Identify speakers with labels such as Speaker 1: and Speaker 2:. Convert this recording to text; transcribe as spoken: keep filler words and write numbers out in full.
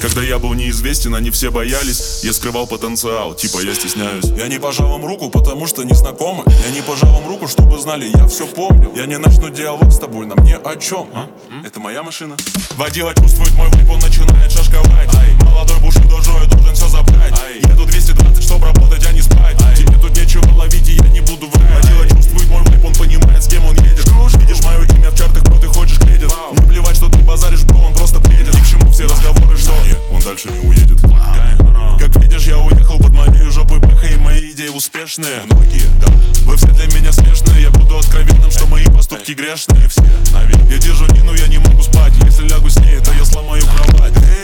Speaker 1: Когда я был неизвестен, они все боялись. Я скрывал потенциал, типа я стесняюсь.
Speaker 2: Я не пожал вам руку, потому что не знакомы. Я не пожал вам руку, чтобы знали, я все помню. Я не начну диалог с тобой, нам ни о чем. а? Это моя машина. Водила чувствует мой вайп, он начинает шашковать. Ай. Молодой бушидо Джо, должен все забрать. Ай. Еду двести двадцать, чтобы работать, а не спать. Ай. Тебе тут нечего ловить, и я не буду врать. Водила чувствует мой вайп, он понимает, с кем он едет. Видишь мое имя в чартах, бро, ты хочешь кредит. Не плевать, что ты базаришь, бро, он просто бредит. Ни к чему все разговоры, что
Speaker 1: Нет, он дальше не уедет.
Speaker 2: Как видишь, я уехал под моей жопой бэха, и мои идеи успешные. Многие, да. Вы все для меня смешные. Я буду откровенным, что мои поступки грешные. Все, я держу Нину, я не могу спать. Если лягу с ней, то я сломаю кровать.